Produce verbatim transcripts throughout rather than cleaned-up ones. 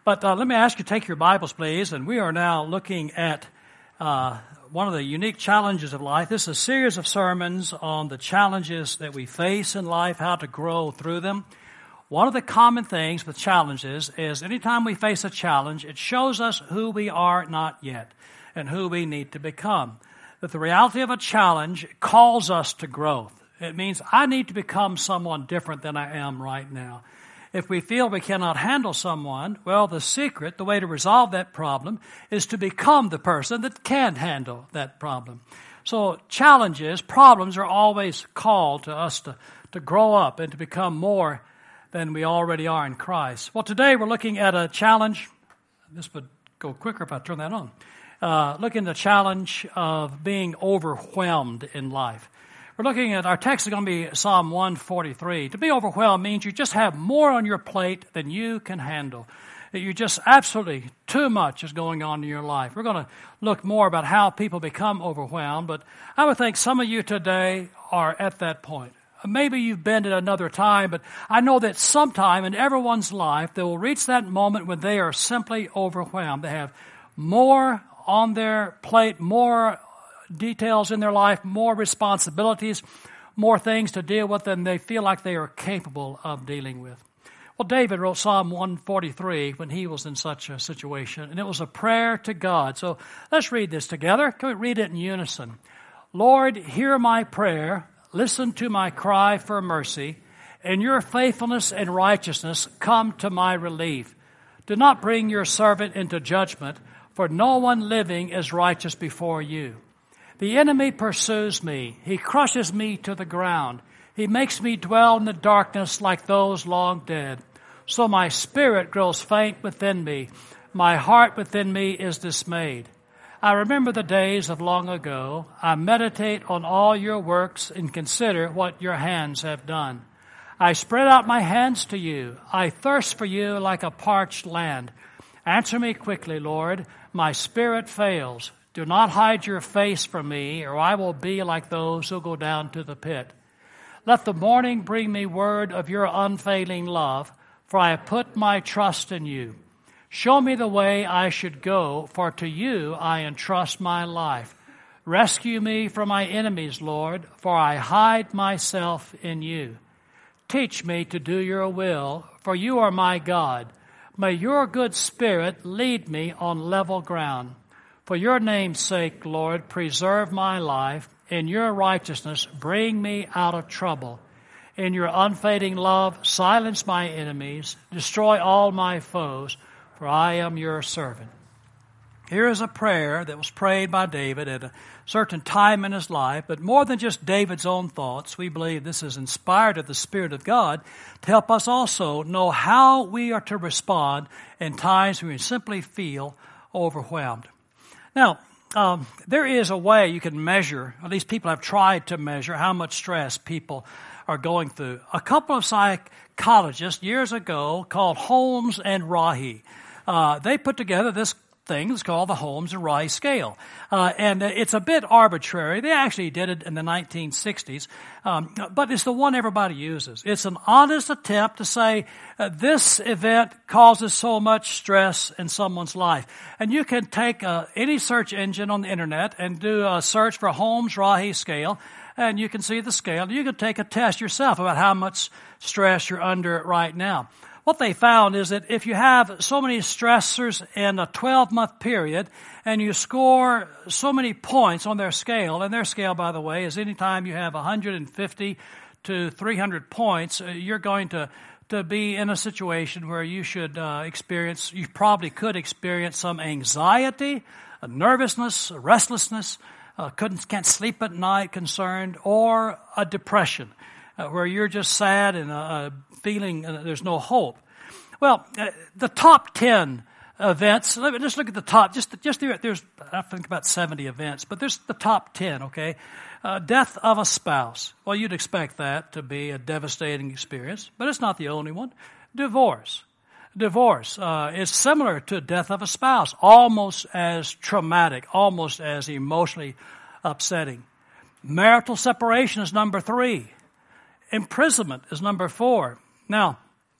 But uh, let me ask you to take your Bibles, please, and we are now looking at uh, one of the unique challenges of life. This is a series of sermons on the challenges that we face in life, how to grow through them. One of the common things with challenges is anytime we face a challenge, it shows us who we are not yet and who we need to become. That the reality of a challenge calls us to growth. It means I need to become someone different than I am right now. If we feel we cannot handle someone, well, the secret, the way to resolve that problem, is to become the person that can handle that problem. So challenges, problems are always called to us to, to grow up and to become more than we already are in Christ. Well, today we're looking at a challenge. This would go quicker if I turn that on. Uh, looking at the challenge of being overwhelmed in life. We're looking at, our text is going to be Psalm one forty-three. To be overwhelmed means you just have more on your plate than you can handle. That you just absolutely, too much is going on in your life. We're going to look more about how people become overwhelmed, but I would think some of you today are at that point. Maybe you've been at another time, but I know that sometime in everyone's life they will reach that moment when they are simply overwhelmed. They have more on their plate, more details in their life, more responsibilities, more things to deal with than they feel like they are capable of dealing with. Well, David wrote Psalm one forty-three when he was in such a situation, and it was a prayer to God. So let's read this together. Can we read it in unison? Lord, hear my prayer. Listen to my cry for mercy. In your faithfulness and righteousness, come to my relief. Do not bring your servant into judgment, for no one living is righteous before you. The enemy pursues me. He crushes me to the ground. He makes me dwell in the darkness like those long dead. So my spirit grows faint within me. My heart within me is dismayed. I remember the days of long ago. I meditate on all your works and consider what your hands have done. I spread out my hands to you. I thirst for you like a parched land. Answer me quickly, Lord. My spirit fails. Do not hide your face from me, or I will be like those who go down to the pit. Let the morning bring me word of your unfailing love, for I have put my trust in you. Show me the way I should go, for to you I entrust my life. Rescue me from my enemies, Lord, for I hide myself in you. Teach me to do your will, for you are my God. May your good spirit lead me on level ground. For your name's sake, Lord, preserve my life. In your righteousness, bring me out of trouble. In your unfading love, silence my enemies. Destroy all my foes, for I am your servant. Here is a prayer that was prayed by David at a certain time in his life, but more than just David's own thoughts, we believe this is inspired of the Spirit of God to help us also know how we are to respond in times when we simply feel overwhelmed. Now, um, there is a way you can measure, at least people have tried to measure, how much stress people are going through. A couple of psychologists years ago called Holmes and Rahe, uh, they put together this thing that's called the Holmes and Rahe scale. Uh, and it's a bit arbitrary. They actually did it in the nineteen sixties, um, but it's the one everybody uses. It's an honest attempt to say uh, this event causes so much stress in someone's life. And you can take uh, any search engine on the internet and do a search for Holmes-Rahe scale, and you can see the scale. You can take a test yourself about how much stress you're under right now. What they found is that if you have so many stressors in a twelve-month period and you score so many points on their scale, and their scale, by the way, is anytime you have one hundred fifty to three hundred points, you're going to, to be in a situation where you should uh, experience, you probably could experience some anxiety, a nervousness, a restlessness, uh, couldn't, can't sleep at night concerned, or a depression uh, where you're just sad and uh, feeling uh, there's no hope. Well, uh, the top ten events, let me just look at the top, just, just there, there's, I think about seventy events, but there's the top ten, okay? Uh, death of a spouse. Well, you'd expect that to be a devastating experience, but it's not the only one. Divorce. Divorce uh, is similar to death of a spouse, almost as traumatic, almost as emotionally upsetting. Marital separation is number three. Imprisonment is number four. Now,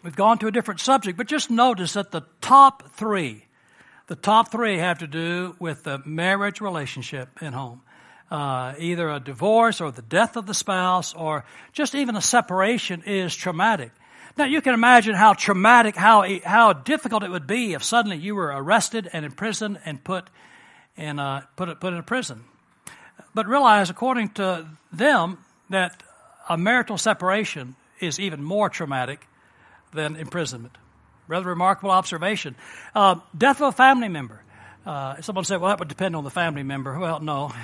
We've gone to a different subject, but just notice that the top three, the top three have to do with the marriage relationship in home. Uh, either a divorce or the death of the spouse or just even a separation is traumatic. Now, you can imagine how traumatic, how how difficult it would be if suddenly you were arrested and imprisoned and put in uh, put put in a prison. But realize, according to them, that a marital separation is even more traumatic than imprisonment. Rather remarkable observation. Uh, death of a family member. Uh, someone said, well, that would depend on the family member. Well, no.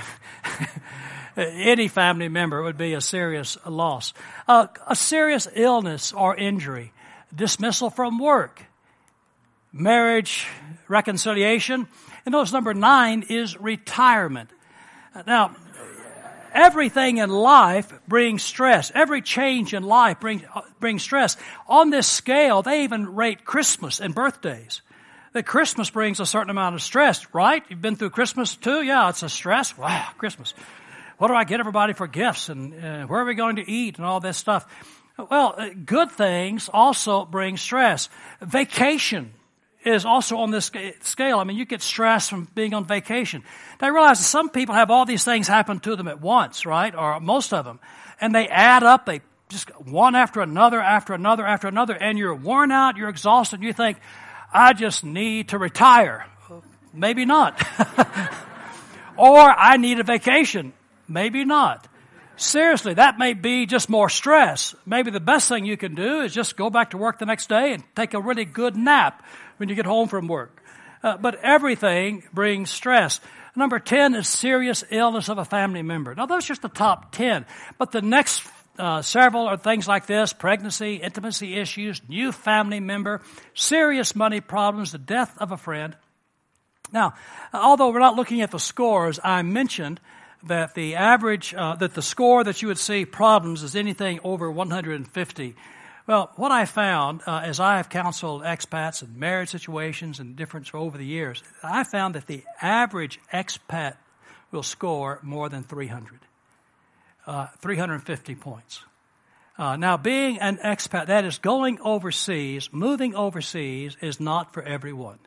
Any family member would be a serious loss. Uh, a serious illness or injury. Dismissal from work. Marriage reconciliation. And notice number nine is retirement. Now, everything in life brings stress. Every change in life brings, brings stress. On this scale, they even rate Christmas and birthdays. That Christmas brings a certain amount of stress, right? You've been through Christmas too? Yeah, it's a stress. Wow, Christmas. What do I get everybody for gifts? And uh, where are we going to eat and all this stuff? Well, uh, good things also bring stress. Vacation is also on this scale. I mean, you get stress from being on vacation. Now, I realize that some people have all these things happen to them at once, right? Or most of them. And they add up. They just one after another, after another, after another. And you're worn out. You're exhausted. And you think, I just need to retire. Maybe not. Or I need a vacation. Maybe not. Seriously, that may be just more stress. Maybe the best thing you can do is just go back to work the next day and take a really good nap when you get home from work. Uh, but everything brings stress. Number ten is serious illness of a family member. Now, those are just the top ten. But the next uh, several are things like this: pregnancy, intimacy issues, new family member, serious money problems, the death of a friend. Now, although we're not looking at the scores, I mentioned that the average, uh, that the score that you would see problems is anything over one hundred fifty. Well, what I found, uh, as I have counseled expats in marriage situations and different over the years, I found that the average expat will score more than three hundred, uh, three hundred fifty points. Uh, now, being an expat, that is going overseas, moving overseas, is not for everyone.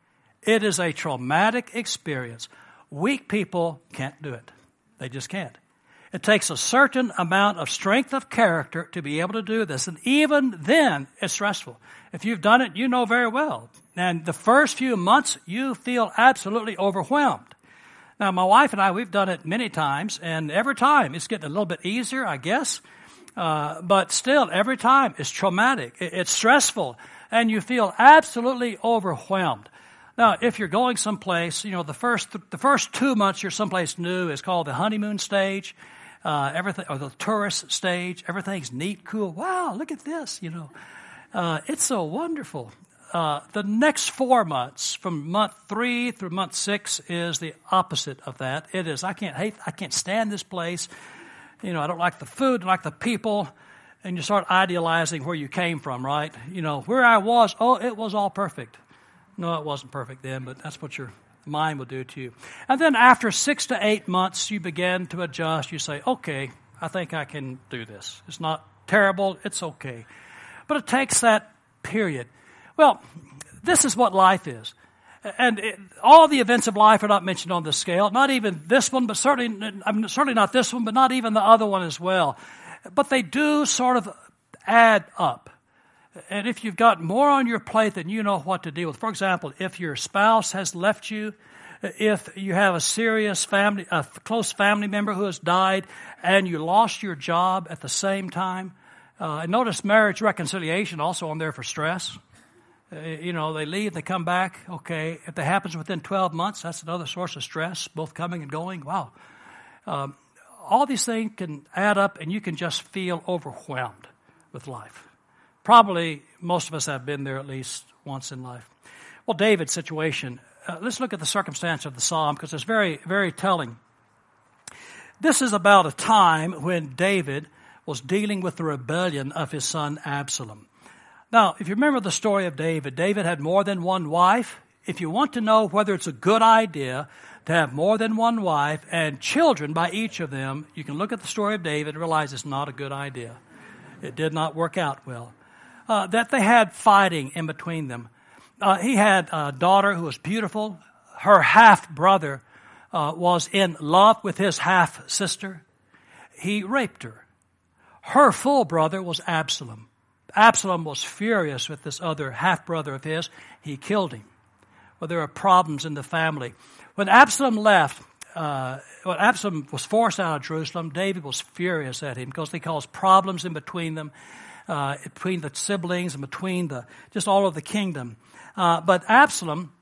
It is a traumatic experience. Weak people can't do it. They just can't. It takes a certain amount of strength of character to be able to do this. And even then, it's stressful. If you've done it, you know very well. And the first few months, you feel absolutely overwhelmed. Now, my wife and I, we've done it many times. And every time, it's getting a little bit easier, I guess. Uh, but still, every time, it's traumatic. It's stressful. And you feel absolutely overwhelmed. Now, if you're going someplace, you know, the first the first two months you're someplace new is called the honeymoon stage, uh, everything, or the tourist stage. Everything's neat, cool. Wow, look at this, you know. Uh, it's so wonderful. Uh, the next four months, from month three through month six, is the opposite of that. It is, I can't hate, I can't stand this place. You know, I don't like the food, I don't like the people. And you start idealizing where you came from, right? You know, where I was, oh, it was all perfect. No, it wasn't perfect then, but that's what your mind will do to you. And then after six to eight months, you begin to adjust. You say, okay, I think I can do this. It's not terrible. It's okay. But it takes that period. Well, this is what life is. And it, all the events of life are not mentioned on this scale. Not even this one, but certainly, I mean, certainly not this one, but not even the other one as well. But they do sort of add up. And if you've got more on your plate than you know what to deal with, for example, if your spouse has left you, if you have a serious family, a close family member who has died, and you lost your job at the same time, uh, and notice marriage reconciliation also on there for stress. Uh, you know, they leave, they come back. Okay, if that happens within twelve months, that's another source of stress, both coming and going. Wow. Um, all these things can add up, and you can just feel overwhelmed with life. Probably most of us have been there at least once in life. Well, David's situation. Uh, let's look at the circumstance of the psalm because it's very, very telling. This is about a time when David was dealing with the rebellion of his son Absalom. Now, if you remember the story of David, David had more than one wife. If you want to know whether it's a good idea to have more than one wife and children by each of them, you can look at the story of David and realize it's not a good idea. It did not work out well. uh, that they had fighting in between them. Uh, he had a daughter who was beautiful. Her half-brother uh, was in love with his half-sister. He raped her. Her full brother was Absalom. Absalom was furious with this other half-brother of his. He killed him. Well, there were problems in the family. When Absalom left, uh, when Absalom was forced out of Jerusalem, David was furious at him because they caused problems in between them, uh, between the siblings and between the just all of the kingdom. Uh, but Absalom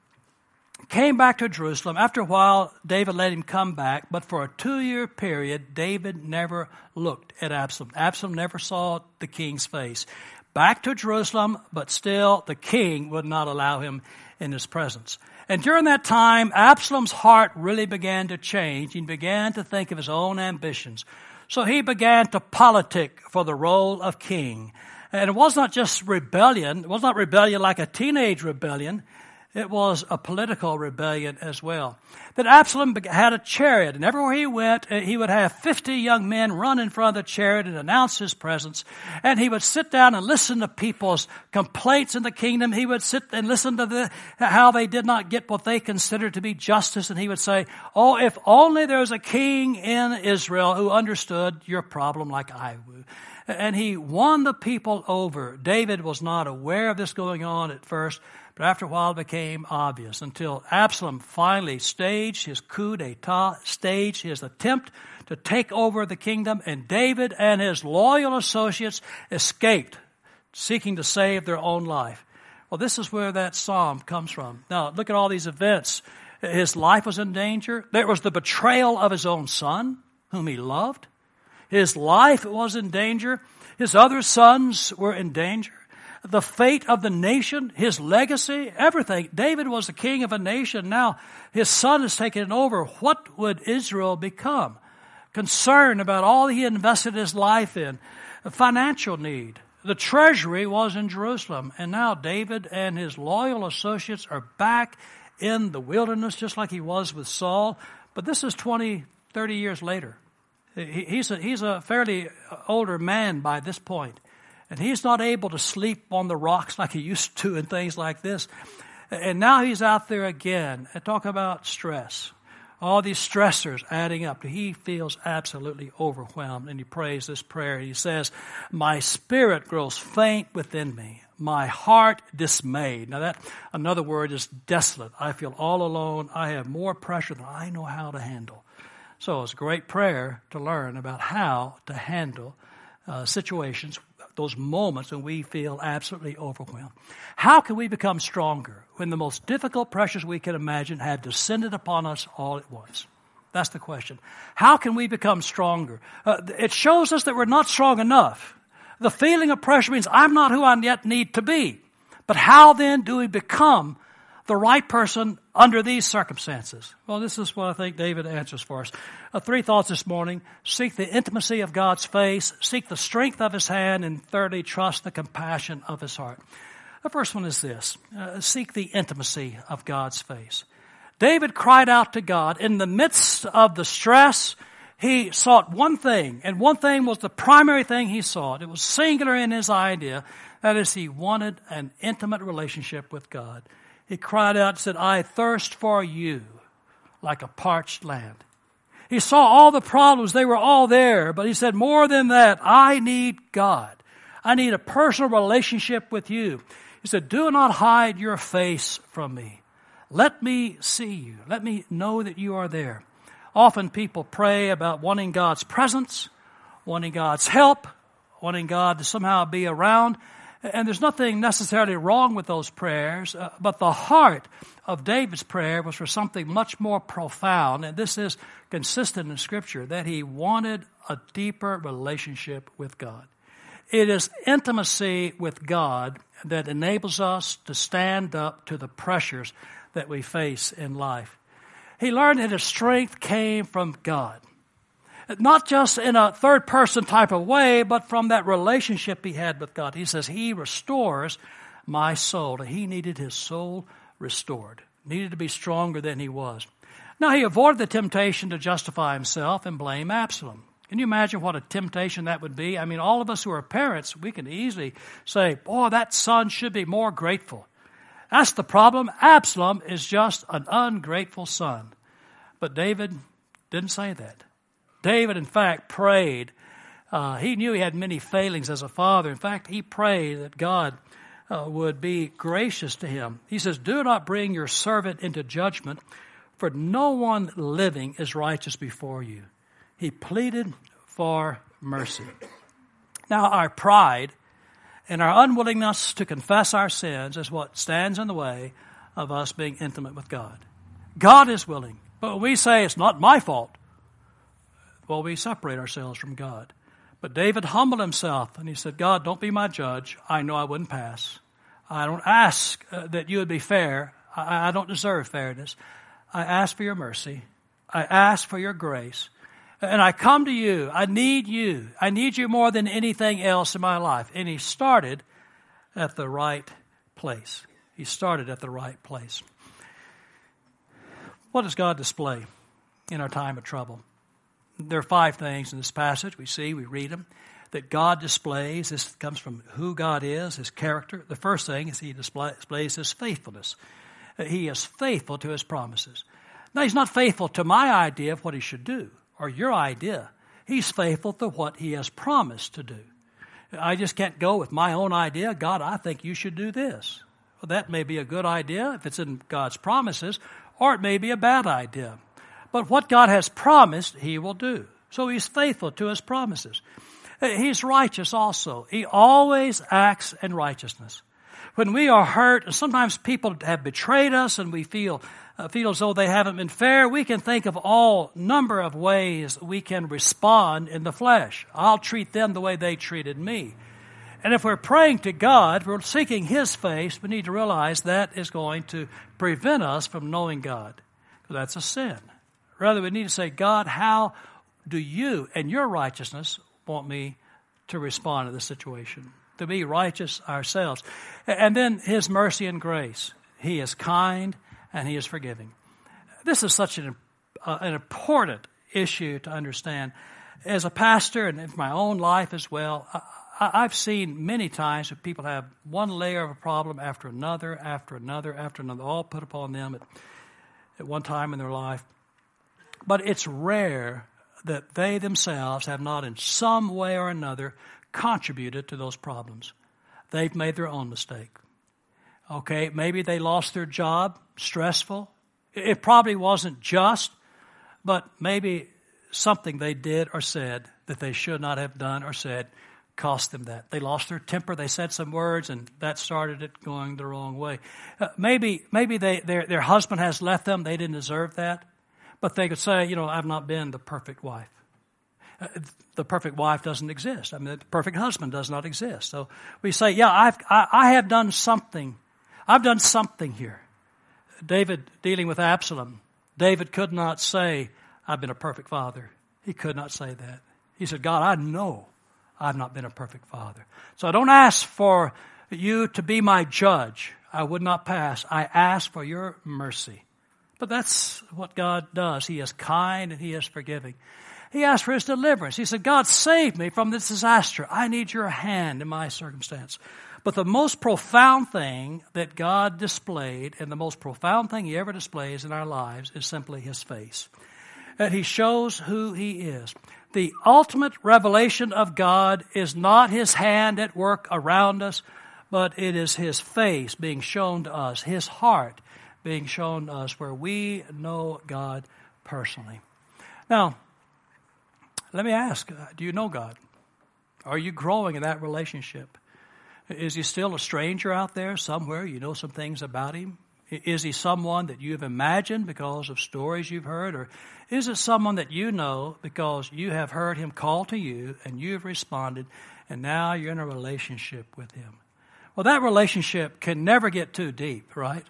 came back to Jerusalem. After a while, David let him come back, but for a two-year period, David never looked at Absalom. Absalom never saw the king's face. Back to Jerusalem, but still the king would not allow him in his presence. And during that time, Absalom's heart really began to change. He began to think of his own ambitions. So he began to politic for the role of king. And it was not just rebellion. It was not rebellion like a teenage rebellion. It was a political rebellion as well. That Absalom had a chariot, and everywhere he went, he would have fifty young men run in front of the chariot and announce his presence. And he would sit down and listen to people's complaints in the kingdom. He would sit and listen to the, how they did not get what they considered to be justice. And he would say, oh, if only there was a king in Israel who understood your problem like I would. And he won the people over. David was not aware of this going on at first, but after a while it became obvious until Absalom finally staged his coup d'etat, staged his attempt to take over the kingdom, and David and his loyal associates escaped, seeking to save their own life. Well, this is where that psalm comes from. Now, look at all these events. His life was in danger. There was the betrayal of his own son, whom he loved. His life was in danger. His other sons were in danger. The fate of the nation, his legacy, everything. David was the king of a nation. Now his son has taken it over. What would Israel become? Concern about all he invested his life in. A financial need. The treasury was in Jerusalem. And now David and his loyal associates are back in the wilderness just like he was with Saul. But this is twenty, thirty years later. He's a, he's a fairly older man by this point. And he's not able to sleep on the rocks like he used to and things like this. And now he's out there again. And talk about stress. All these stressors adding up. He feels absolutely overwhelmed. And he prays this prayer. He says, my spirit grows faint within me. My heart dismayed. Now that, another word is desolate. I feel all alone. I have more pressure than I know how to handle. So it's a great prayer to learn about how to handle uh, situations, those moments when we feel absolutely overwhelmed. How can we become stronger when the most difficult pressures we can imagine have descended upon us all at once? That's the question. How can we become stronger? Uh, it shows us that we're not strong enough. The feeling of pressure means I'm not who I yet need to be. But how then do we become the right person under these circumstances? Well, this is what I think David answers for us. Uh, three thoughts this morning. Seek the intimacy of God's face. Seek the strength of his hand. And thirdly, trust the compassion of his heart. The first one is this. Uh, seek the intimacy of God's face. David cried out to God. In the midst of the stress, he sought one thing. And one thing was the primary thing he sought. It was singular in his idea. That is, he wanted an intimate relationship with God. He cried out and said, I thirst for you like a parched land. He saw all the problems. They were all there. But he said, more than that, I need God. I need a personal relationship with you. He said, do not hide your face from me. Let me see you. Let me know that you are there. Often people pray about wanting God's presence, wanting God's help, wanting God to somehow be around. And there's nothing necessarily wrong with those prayers, uh, but the heart of David's prayer was for something much more profound, and this is consistent in Scripture, that he wanted a deeper relationship with God. It is intimacy with God that enables us to stand up to the pressures that we face in life. He learned that his strength came from God. Not just in a third-person type of way, but from that relationship he had with God. He says, he restores my soul. He needed his soul restored. Needed to be stronger than he was. Now, he avoided the temptation to justify himself and blame Absalom. Can you imagine what a temptation that would be? I mean, all of us who are parents, we can easily say, boy, that son should be more grateful. That's the problem. Absalom is just an ungrateful son. But David didn't say that. David, in fact, prayed. Uh, he knew he had many failings as a father. In fact, he prayed that God uh, would be gracious to him. He says, do not bring your servant into judgment, for no one living is righteous before you. He pleaded for mercy. Now, our pride and our unwillingness to confess our sins is what stands in the way of us being intimate with God. God is willing, but when we say it's not my fault, well, we separate ourselves from God. But David humbled himself and he said, God, don't be my judge. I know I wouldn't pass. I don't ask uh, that you would be fair. I, I don't deserve fairness. I ask for your mercy. I ask for your grace. And I come to you. I need you. I need you more than anything else in my life. And he started at the right place. He started at the right place. What does God display in our time of trouble? There are five things in this passage. We see, we read them, that God displays. This comes from who God is, his character. The first thing is he display, displays his faithfulness. He is faithful to his promises. Now, he's not faithful to my idea of what he should do, or your idea. He's faithful to what he has promised to do. I just can't go with my own idea. God, I think you should do this. Well, that may be a good idea if it's in God's promises, or it may be a bad idea. But what God has promised, he will do. So he's faithful to his promises. He's righteous also. He always acts in righteousness. When we are hurt, and sometimes people have betrayed us and we feel uh, feel as though they haven't been fair, we can think of all number of ways we can respond in the flesh. I'll treat them the way they treated me. And if we're praying to God, we're seeking his face, we need to realize that is going to prevent us from knowing God. Because that's a sin. Rather, we need to say, God, how do you and your righteousness want me to respond to this situation? To be righteous ourselves. And then his mercy and grace. He is kind and he is forgiving. This is such an, uh, an important issue to understand. As a pastor and in my own life as well, I, I've seen many times that people have one layer of a problem after another, after another, after another, all put upon them at, at one time in their life. But it's rare that they themselves have not in some way or another contributed to those problems. They've made their own mistake. Okay, maybe they lost their job, stressful. It probably wasn't just, but maybe something they did or said that they should not have done or said cost them that. They lost their temper, they said some words, and that started it going the wrong way. Uh, maybe maybe they their their husband has left them, they didn't deserve that, but they could say, you know, I've not been the perfect wife. Uh, the perfect wife doesn't exist. I mean, the perfect husband does not exist. So we say, yeah, I've, I, I have done something. I've done something here. David, dealing with Absalom, David could not say, I've been a perfect father. He could not say that. He said, God, I know I've not been a perfect father. So I don't ask for you to be my judge. I would not pass. I ask for your mercy. But that's what God does. He is kind and he is forgiving. He asked for his deliverance. He said, God, save me from this disaster. I need your hand in my circumstance. But the most profound thing that God displayed, and the most profound thing he ever displays in our lives, is simply his face. That he shows who he is. The ultimate revelation of God is not his hand at work around us, but it is his face being shown to us, his heart being shown to us, where we know God personally. Now, let me ask, do you know God? Are you growing in that relationship? Is he still a stranger out there somewhere? You know some things about him? Is he someone that you've imagined because of stories you've heard? Or is it someone that you know because you have heard him call to you and you have responded and now you're in a relationship with him? Well, that relationship can never get too deep, right?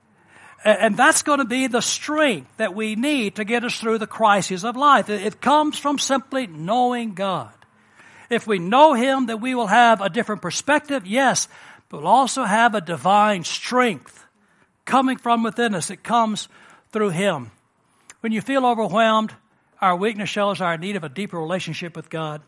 And that's going to be the strength that we need to get us through the crises of life. It comes from simply knowing God. If we know him, then we will have a different perspective, yes, but we'll also have a divine strength coming from within us. It comes through him. When you feel overwhelmed, Our weakness shows our need of a deeper relationship with God.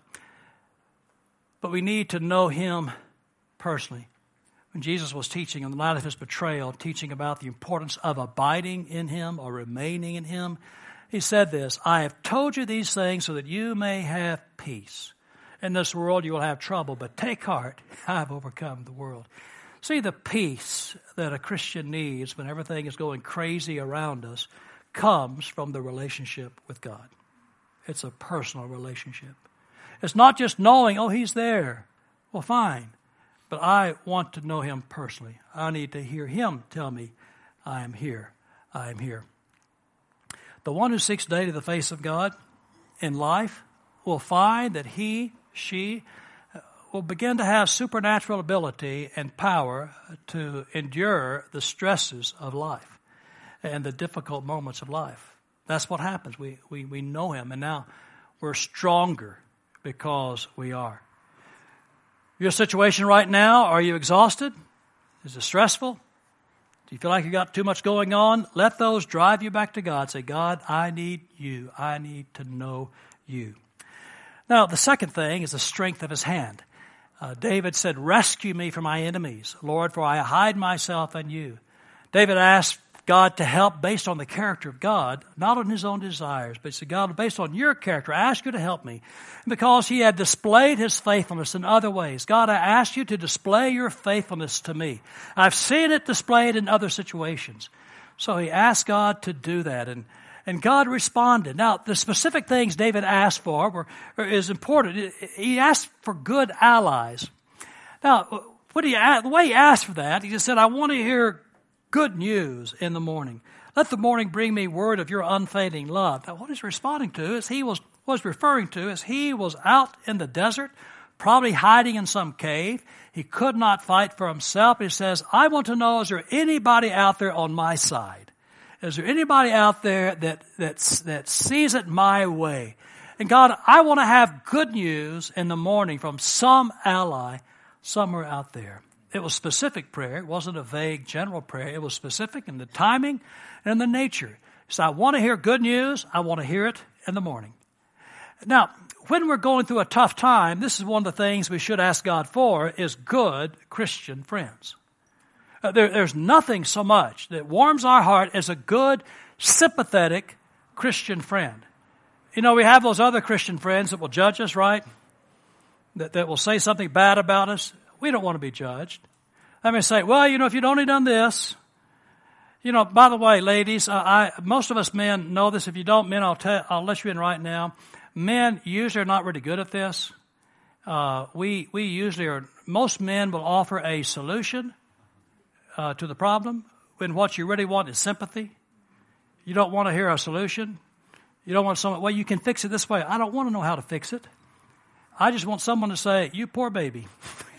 But we need to know Him personally. When Jesus was teaching on the night of His betrayal, teaching about the importance of abiding in Him or remaining in Him, He said this, I have told you these things so that you may have peace. In this world you will have trouble, but take heart, I have overcome the world. See, the peace that a Christian needs when everything is going crazy around us comes from the relationship with God. It's a personal relationship. It's not just knowing, oh, He's there. Well, fine. But I want to know Him personally. I need to hear Him tell me, I am here. I am here. The one who seeks daily the face of God in life will find that he, she, will begin to have supernatural ability and power to endure the stresses of life and the difficult moments of life. That's what happens. We, we, we know Him, and now we're stronger because we are. Your situation right now, are you exhausted? Is it stressful? Do you feel like you got too much going on? Let those drive you back to God. Say, God, I need you. I need to know you. Now, the second thing is the strength of His hand. Uh, David said, rescue me from my enemies, Lord, for I hide myself in you. David asked God to help based on the character of God, not on his own desires, but he said, God, based on your character, I ask you to help me. And because he had displayed his faithfulness in other ways, God, I ask you to display your faithfulness to me. I've seen it displayed in other situations. So he asked God to do that, and, and God responded. Now, the specific things David asked for were, is important. He asked for good allies. Now, what he, the way he asked for that, he just said, I want to hear good news in the morning. Let the morning bring me word of your unfading love. Now, what he's responding to is he was, was referring to is he was out in the desert, probably hiding in some cave. He could not fight for himself. He says, I want to know, is there anybody out there on my side? Is there anybody out there that, that, that sees it my way? And God, I want to have good news in the morning from some ally somewhere out there. It was specific prayer. It wasn't a vague general prayer. It was specific in the timing and in the nature. So I want to hear good news. I want to hear it in the morning. Now, when we're going through a tough time, this is one of the things we should ask God for is good Christian friends. Uh, there, there's nothing so much that warms our heart as a good, sympathetic Christian friend. You know, we have those other Christian friends that will judge us, right? That, that will say something bad about us. We don't want to be judged. Let me say, well, you know, if you'd only done this. You know, by the way, ladies, uh, I, most of us men know this. If you don't, men, I'll, tell, I'll let you in right now. Men usually are not really good at this. Uh, we, we usually are, most men will offer a solution uh, to the problem when what you really want is sympathy. You don't want to hear a solution. You don't want someone, well, you can fix it this way. I don't want to know how to fix it. I just want someone to say, you poor baby.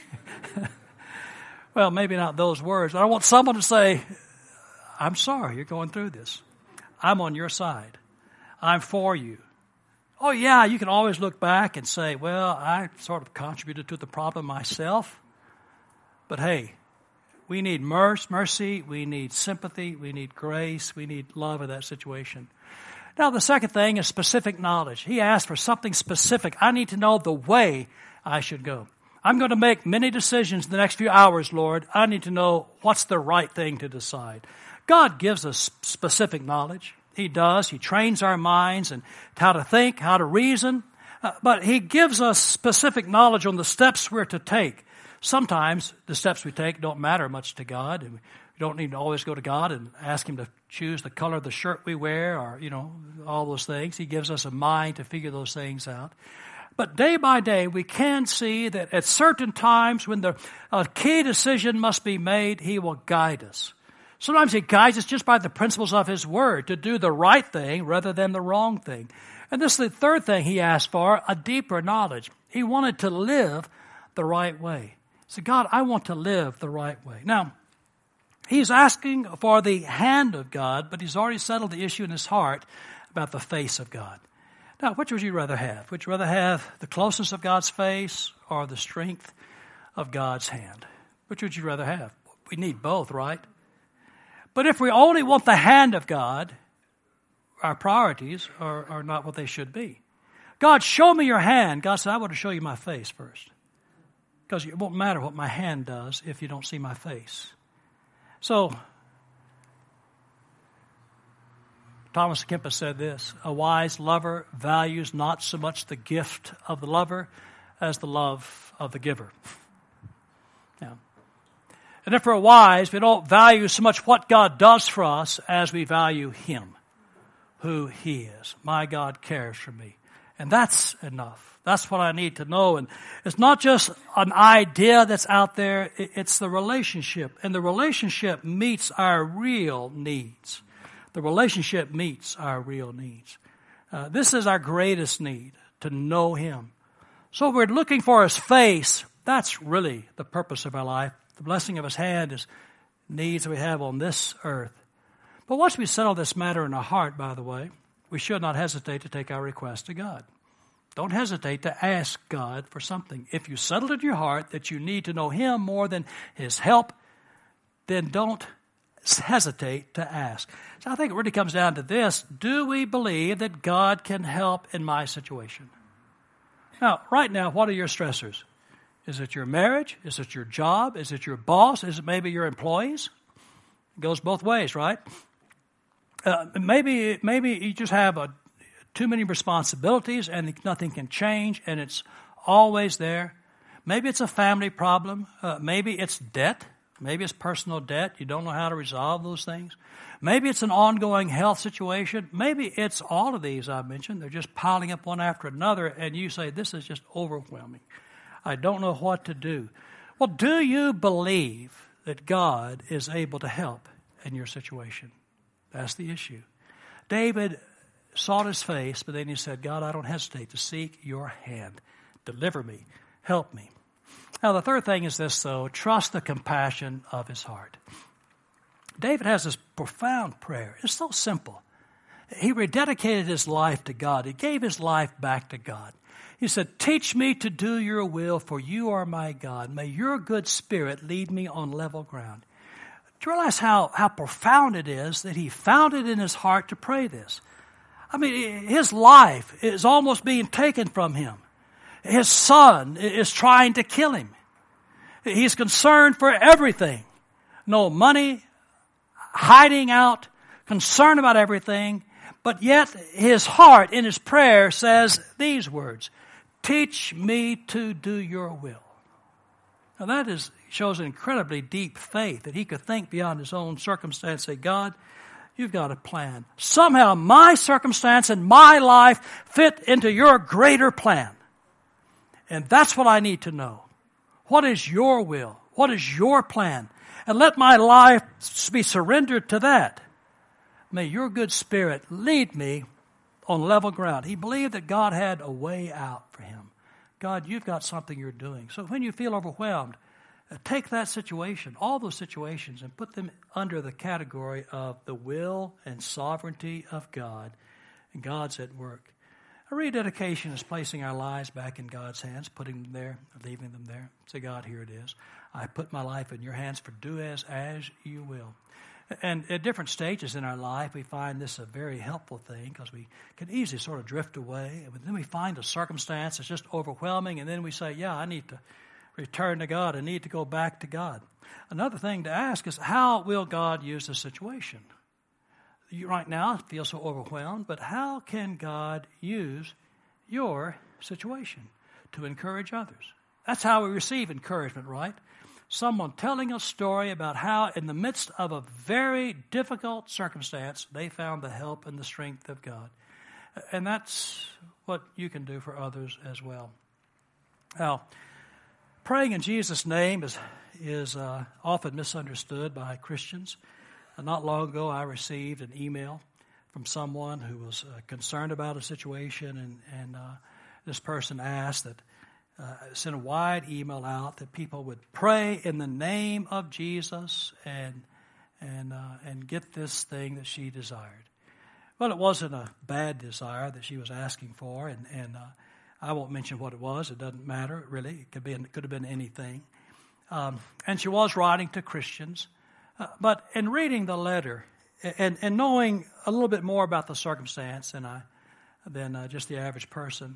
Well, maybe not those words. I want someone to say, I'm sorry you're going through this. I'm on your side. I'm for you. Oh, yeah, you can always look back and say, well, I sort of contributed to the problem myself. But hey, we need mercy, we need sympathy, we need grace, we need love in that situation. Now, the second thing is specific knowledge. He asked for something specific. I need to know the way I should go. I'm going to make many decisions in the next few hours, Lord. I need to know what's the right thing to decide. God gives us specific knowledge. He does. He trains our minds and how to think, how to reason. Uh, but He gives us specific knowledge on the steps we're to take. Sometimes the steps we take don't matter much to God. And we don't need to always go to God and ask Him to choose the color of the shirt we wear or, you know, all those things. He gives us a mind to figure those things out. But day by day, we can see that at certain times when the a key decision must be made, He will guide us. Sometimes He guides us just by the principles of His Word to do the right thing rather than the wrong thing. And this is the third thing He asked for, a deeper knowledge. He wanted to live the right way. He said, God, I want to live the right way. Now, he's asking for the hand of God, but he's already settled the issue in his heart about the face of God. Now, which would you rather have? Would you rather have the closeness of God's face or the strength of God's hand? Which would you rather have? We need both, right? But if we only want the hand of God, our priorities are, are not what they should be. God, show me your hand. God said, I want to show you my face first. Because it won't matter what my hand does if you don't see my face. So, Thomas Kempis said this, a wise lover values not so much the gift of the lover as the love of the giver. Yeah. And if we're wise, we don't value so much what God does for us as we value Him, who He is. My God cares for me. And that's enough. That's what I need to know. And it's not just an idea that's out there. It's the relationship. And the relationship meets our real needs. The relationship meets our real needs. Uh, this is our greatest need, to know Him. So if we're looking for His face, that's really the purpose of our life. The blessing of His hand is needs we have on this earth. But once we settle this matter in our heart, by the way, we should not hesitate to take our request to God. Don't hesitate to ask God for something. If you settle in your heart that you need to know Him more than His help, then don't hesitate to ask. So I think it really comes down to this. Do we believe that God can help in my situation? Now, right now, what are your stressors? Is it your marriage? Is it your job? Is it your boss? Is it maybe your employees? It goes both ways, right? Uh, maybe maybe you just have a, too many responsibilities and nothing can change and it's always there. Maybe it's a family problem. Uh, maybe it's debt. Maybe it's personal debt. You don't know how to resolve those things. Maybe it's an ongoing health situation. Maybe it's all of these I've mentioned. They're just piling up one after another and you say, this is just overwhelming. I don't know what to do. Well, do you believe that God is able to help in your situation? That's the issue. David sought His face, but then he said, God, I don't hesitate to seek your hand. Deliver me. Help me. Now, the third thing is this, though. Trust the compassion of his heart. David has this profound prayer. It's so simple. He rededicated his life to God. He gave his life back to God. He said, teach me to do your will, for you are my God. May your good spirit lead me on level ground. Do you realize how, how profound it is that he found it in his heart to pray this? I mean, his life is almost being taken from him. His son is trying to kill him. He's concerned for everything. No money, hiding out, concerned about everything. But yet his heart in his prayer says these words, teach me to do your will. Now that is shows an incredibly deep faith that he could think beyond his own circumstance and say, God, you've got a plan. Somehow my circumstance and my life fit into your greater plan. And that's what I need to know. What is your will? What is your plan? And let my life be surrendered to that. May your good spirit lead me on level ground. He believed that God had a way out for him. God, you've got something you're doing. So when you feel overwhelmed, take that situation, all those situations, and put them under the category of the will and sovereignty of God. And God's at work. A rededication is placing our lives back in God's hands, putting them there, leaving them there. Say, God, here it is. I put my life in your hands, for do as, as you will. And at different stages in our life, we find this a very helpful thing because we can easily sort of drift away. And then we find a circumstance that's just overwhelming, and then we say, yeah, I need to return to God. I need to go back to God. Another thing to ask is, how will God use the situation? You right now feel so overwhelmed, but how can God use your situation to encourage others? That's how we receive encouragement, right? Someone telling a story about how in the midst of a very difficult circumstance, they found the help and the strength of God. And that's what you can do for others as well. Now, praying in Jesus' name is, is uh, often misunderstood by Christians. Not long ago, I received an email from someone who was uh, concerned about a situation, and, and uh, this person asked that, uh, sent a wide email out that people would pray in the name of Jesus and and uh, and get this thing that she desired. Well, it wasn't a bad desire that she was asking for, and and uh, I won't mention what it was. It doesn't matter really. It could be it could have been anything. Um, and she was writing to Christians. Uh, but in reading the letter, And, and knowing a little bit more about the circumstance than, I, than uh, just the average person,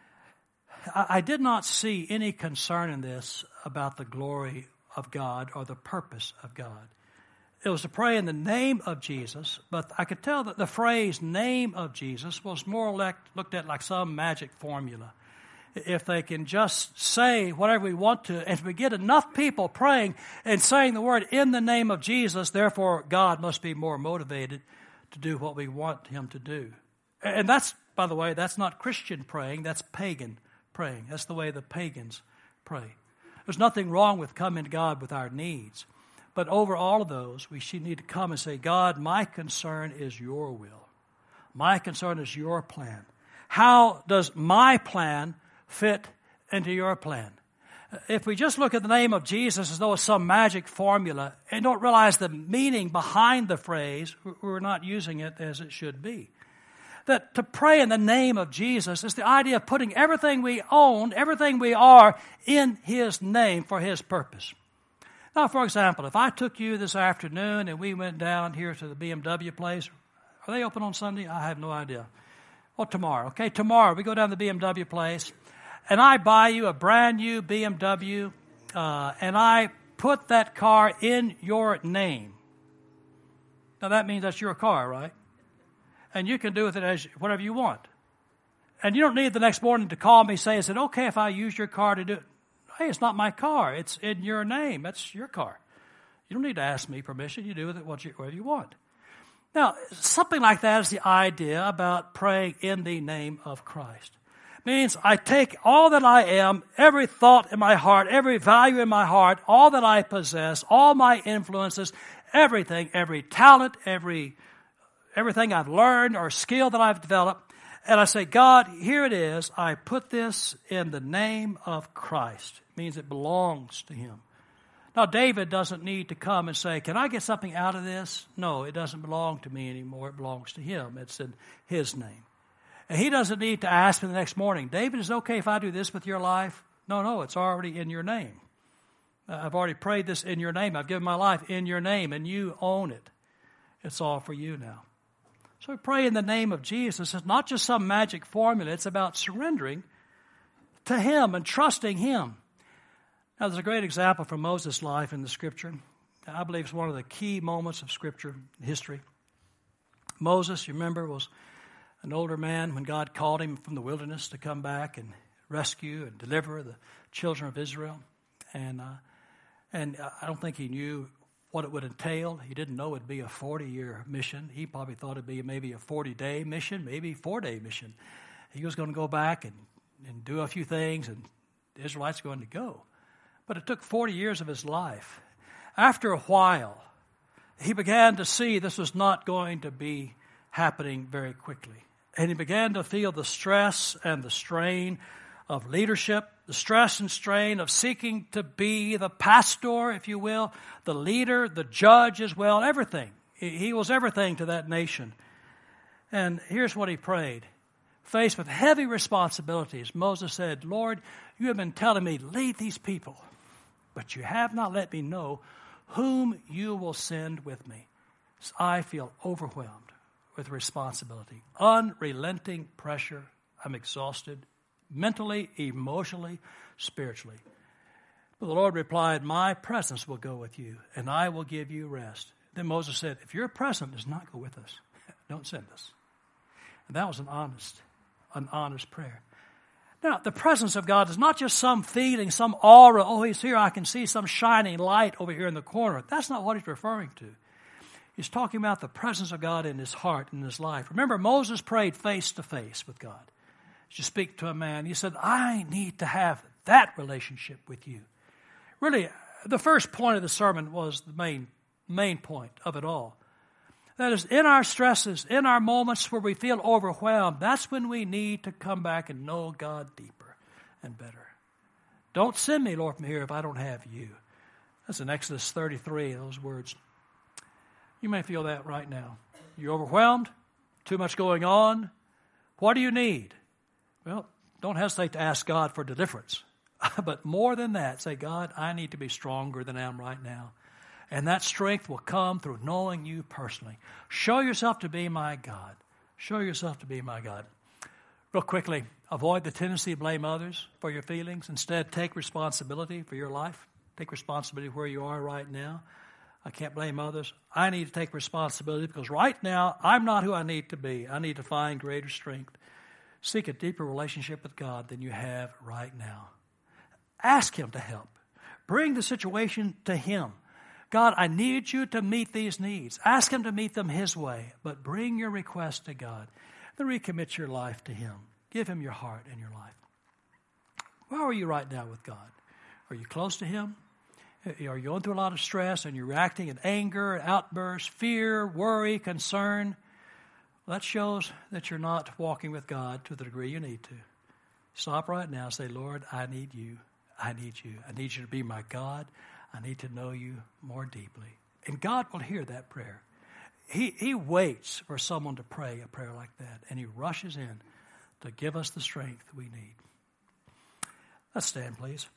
I, I did not see any concern in this about the glory of God or the purpose of God. It was to pray in the name of Jesus, but I could tell that the phrase name of Jesus was more like, looked at like some magic formula. If they can just say whatever we want to, and if we get enough people praying and saying the word in the name of Jesus, therefore God must be more motivated to do what we want him to do. And that's, by the way, that's not Christian praying, that's pagan praying. That's the way the pagans pray. There's nothing wrong with coming to God with our needs. But over all of those, we should need to come and say, God, my concern is your will. My concern is your plan. How does my plan fit into your plan? If we just look at the name of Jesus as though it's some magic formula and don't realize the meaning behind the phrase, we're not using it as it should be. That to pray in the name of Jesus is the idea of putting everything we own, everything we are, in his name for his purpose. Now, for example, if I took you this afternoon and we went down here to the B M W place, are they open on Sunday? I have no idea. Well, tomorrow, okay? Tomorrow we go down to the B M W place and I buy you a brand new B M W uh, and I put that car in your name. Now, that means that's your car, right? And you can do with it as whatever you want. And you don't need the next morning to call me and say, is it okay if I use your car to do it? Hey, it's not my car. It's in your name. That's your car. You don't need to ask me permission. You do with it whatever you want. Now, something like that is the idea about praying in the name of Christ. It means I take all that I am, every thought in my heart, every value in my heart, all that I possess, all my influences, everything, every talent, every everything I've learned or skill that I've developed, and I say, God, here it is. I put this in the name of Christ. It means it belongs to him. Now, David doesn't need to come and say, can I get something out of this? No, it doesn't belong to me anymore. It belongs to him. It's in his name. And he doesn't need to ask me the next morning, David, is it okay if I do this with your life? No, no, it's already in your name. I've already prayed this in your name. I've given my life in your name, and you own it. It's all for you now. So we pray in the name of Jesus. It's not just some magic formula. It's about surrendering to him and trusting him. Now, there's a great example from Moses' life in the Scripture. I believe it's one of the key moments of Scripture history. Moses, you remember, was an older man when God called him from the wilderness to come back and rescue and deliver the children of Israel. And, uh, and I don't think he knew what it would entail. He didn't know it'd be a forty-year mission. He probably thought it'd be maybe a forty-day mission, maybe a four-day mission. He was going to go back and, and do a few things, and the Israelites were going to go. But it took forty years of his life. After a while, he began to see this was not going to be happening very quickly. And he began to feel the stress and the strain of leadership, the stress and strain of seeking to be the pastor, if you will, the leader, the judge as well, everything. He was everything to that nation. And here's what he prayed. Faced with heavy responsibilities, Moses said, Lord, you have been telling me, lead these people, but you have not let me know whom you will send with me. So I feel overwhelmed with responsibility, unrelenting pressure. I'm exhausted. Mentally, emotionally, spiritually. But the Lord replied, my presence will go with you, and I will give you rest. Then Moses said, if your presence does not go with us, don't send us. And that was an honest, an honest prayer. Now, the presence of God is not just some feeling, some aura, oh, he's here, I can see some shining light over here in the corner. That's not what he's referring to. He's talking about the presence of God in his heart, in his life. Remember, Moses prayed face to face with God. To speak to a man, he said, I need to have that relationship with you. Really, the first point of the sermon was the main, main point of it all. That is, in our stresses, in our moments where we feel overwhelmed, that's when we need to come back and know God deeper and better. Don't send me, Lord, from here if I don't have you. That's in Exodus thirty-three, those words. You may feel that right now. You're overwhelmed, too much going on. What do you need? Well, don't hesitate to ask God for deliverance. But more than that, say, God, I need to be stronger than I am right now. And that strength will come through knowing you personally. Show yourself to be my God. Show yourself to be my God. Real quickly, avoid the tendency to blame others for your feelings. Instead, take responsibility for your life. Take responsibility where you are right now. I can't blame others. I need to take responsibility because right now, I'm not who I need to be. I need to find greater strength. Seek a deeper relationship with God than you have right now. Ask Him to help. Bring the situation to Him. God, I need you to meet these needs. Ask Him to meet them His way, but bring your request to God. Then recommit your life to Him. Give Him your heart and your life. Where are you right now with God? Are you close to Him? Are you going through a lot of stress and you're reacting in anger, outbursts, fear, worry, concern? Well, that shows that you're not walking with God to the degree you need to. Stop right now and say, Lord, I need you. I need you. I need you to be my God. I need to know you more deeply. And God will hear that prayer. He, he waits for someone to pray a prayer like that, and He rushes in to give us the strength we need. Let's stand, please.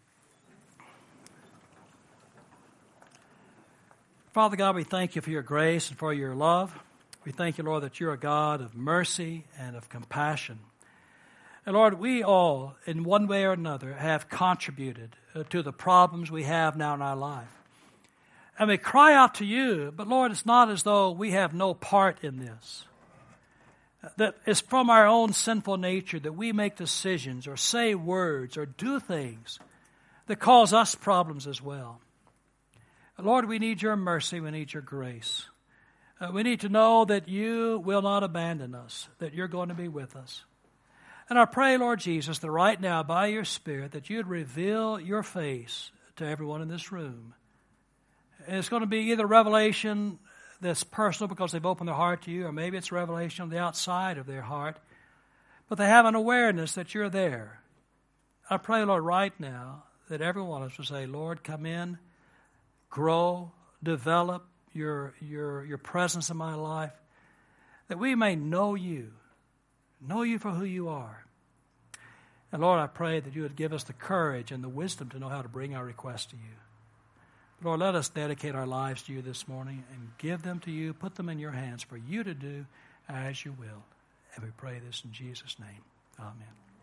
Father God, we thank you for your grace and for your love. We thank you, Lord, that you're a God of mercy and of compassion. And Lord, we all, in one way or another, have contributed to the problems we have now in our life. And we cry out to you, but Lord, it's not as though we have no part in this. That it's from our own sinful nature that we make decisions or say words or do things that cause us problems as well. Lord, we need your mercy. We need your grace. Uh, we need to know that you will not abandon us, that you're going to be with us. And I pray, Lord Jesus, that right now, by your Spirit, that you'd reveal your face to everyone in this room. And it's going to be either revelation that's personal because they've opened their heart to you, or maybe it's revelation on the outside of their heart. But they have an awareness that you're there. I pray, Lord, right now, that every one of us will say, Lord, come in, grow, develop your, your, your presence in my life, that we may know you, know you for who you are. And Lord, I pray that you would give us the courage and the wisdom to know how to bring our requests to you. Lord, let us dedicate our lives to you this morning and give them to you, put them in your hands for you to do as you will. And we pray this in Jesus' name. Amen.